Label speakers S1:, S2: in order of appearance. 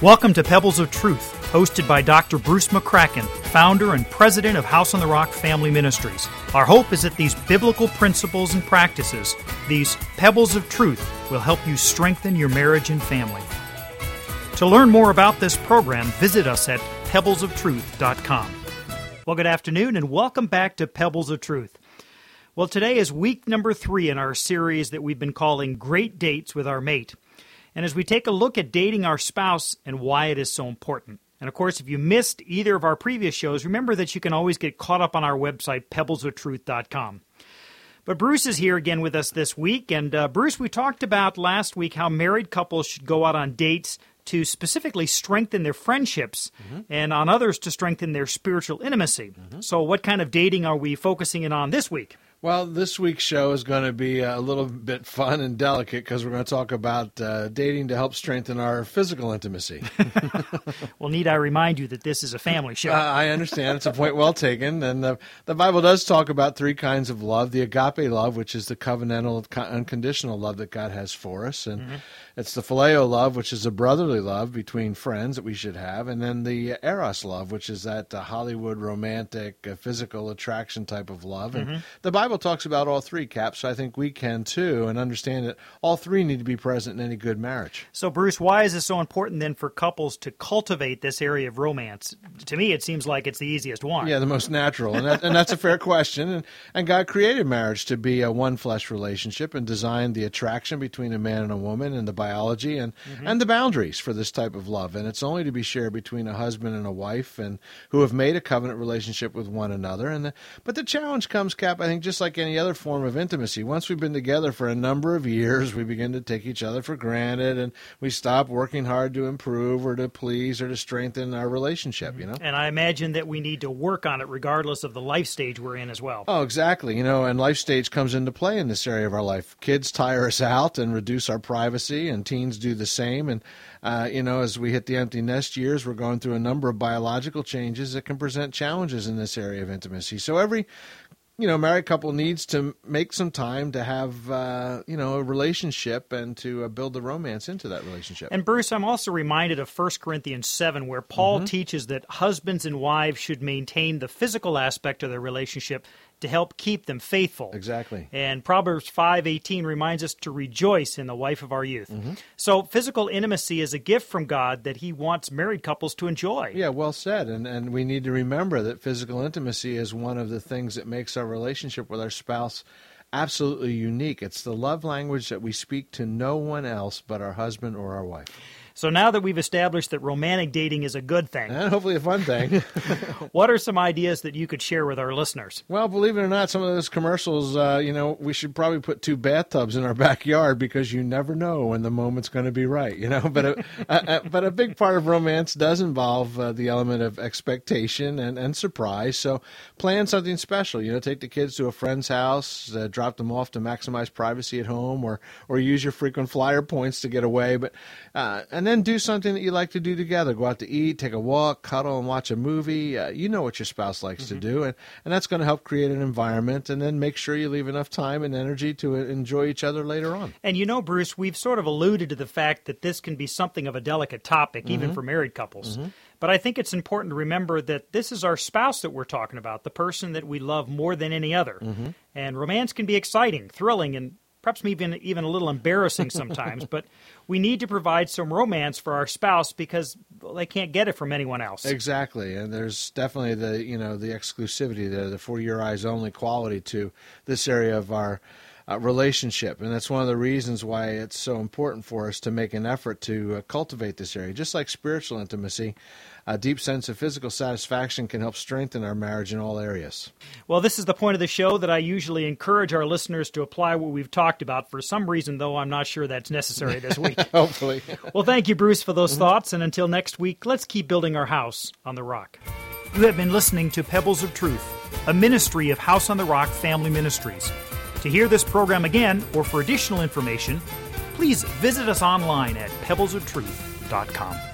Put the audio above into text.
S1: Welcome to Pebbles of Truth, hosted by Dr. Bruce McCracken, founder and president of House on the Rock Family Ministries. Our hope is that these biblical principles and practices, these pebbles of truth, will help you strengthen your marriage and family. To learn more about this program, visit us at pebblesoftruth.com. Well, good afternoon, and welcome back to Pebbles of Truth. Well, today is week number 3 in our series that we've been calling Great Dates with Our Mate. And as we take a look at dating our spouse and why it is so important. And of course, if you missed either of our previous shows, remember that you can always get caught up on our website, pebblesoftruth.com. But Bruce is here again with us this week. And Bruce, we talked about last week how married couples should go out on dates to specifically strengthen their friendships and on others to strengthen their spiritual intimacy. So what kind of dating are we focusing in on this week?
S2: Well, this week's show is going to be a little bit fun and delicate because we're going to talk about dating to help strengthen our physical intimacy.
S1: Well, need I remind you that this is a family show?
S2: I understand. It's a point well taken. And the Bible does talk about 3 kinds of love. The agape love, which is the covenantal, unconditional love that God has for us. And it's the phileo love, which is a brotherly love between friends that we should have. And then the eros love, which is that Hollywood romantic, physical attraction type of love. And the Bible talks about all 3, Cap, so I think we can too, and understand that all 3 need to be present in any good marriage.
S1: So, Bruce, why is it so important then for couples to cultivate this area of romance? To me, it seems like it's the easiest one.
S2: Yeah, the most natural, and that's a fair question. And God created marriage to be a one-flesh relationship and designed the attraction between a man and a woman and the biology and the boundaries for this type of love. And it's only to be shared between a husband and a wife and who have made a covenant relationship with one another. But the challenge comes, Cap, I think, just like any other form of intimacy. Once we've been together for a number of years, we begin to take each other for granted, and we stop working hard to improve or to please or to strengthen our relationship, you know?
S1: And I imagine that we need to work on it regardless of the life stage we're in as well.
S2: Oh, exactly. And life stage comes into play in this area of our life. Kids tire us out and reduce our privacy, and teens do the same. And, as we hit the empty nest years, we're going through a number of biological changes that can present challenges in this area of intimacy. So every married couple needs to make some time to have, a relationship and to build the romance into that relationship.
S1: And Bruce, I'm also reminded of 1 Corinthians 7, where Paul teaches that husbands and wives should maintain the physical aspect of their relationship to help keep them faithful.
S2: Exactly.
S1: And Proverbs 5:18 reminds us to rejoice in the wife of our youth. So physical intimacy is a gift from God that he wants married couples to enjoy.
S2: Yeah, well said. And we need to remember that physical intimacy is one of the things that makes our relationship with our spouse absolutely unique. It's the love language that we speak to no one else but our husband or our wife.
S1: So now that we've established that romantic dating is a good thing,
S2: and hopefully a fun thing,
S1: what are some ideas that you could share with our listeners?
S2: Well, believe it or not, some of those commercials, we should probably put 2 bathtubs in our backyard because you never know when the moment's going to be right, But a big part of romance does involve the element of expectation and surprise. So plan something special. Take the kids to a friend's house, drop them off to maximize privacy at home, or use your frequent flyer points to get away. And then do something that you like to do together. Go out to eat, take a walk, cuddle, and watch a movie. You know what your spouse likes to do, and that's going to help create an environment, and then make sure you leave enough time and energy to enjoy each other later on.
S1: And Bruce, we've sort of alluded to the fact that this can be something of a delicate topic, even for married couples. But I think it's important to remember that this is our spouse that we're talking about, the person that we love more than any other. And romance can be exciting, thrilling, and perhaps even a little embarrassing sometimes, but we need to provide some romance for our spouse because they can't get it from anyone else.
S2: Exactly, and there's definitely the exclusivity there, the for your eyes only quality to this area of our relationship, and that's one of the reasons why it's so important for us to make an effort to cultivate this area. Just like spiritual intimacy, a deep sense of physical satisfaction can help strengthen our marriage in all areas.
S1: Well, this is the point of the show that I usually encourage our listeners to apply what we've talked about. For some reason, though, I'm not sure that's necessary this week.
S2: Hopefully.
S1: Well, thank you, Bruce, for those thoughts, and until next week, let's keep building our house on the rock. You have been listening to Pebbles of Truth, a ministry of House on the Rock Family Ministries. To hear this program again, or for additional information, please visit us online at pebblesoftruth.com.